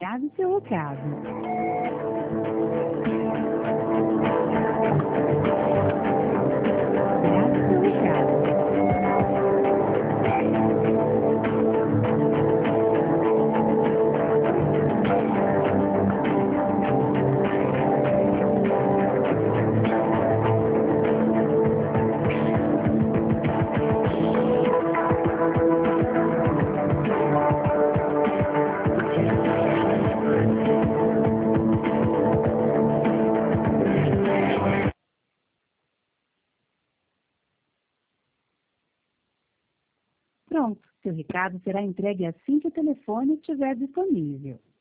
grave seu recado. Grave seu recado. Pronto, seu recado será entregue assim que o telefone estiver disponível.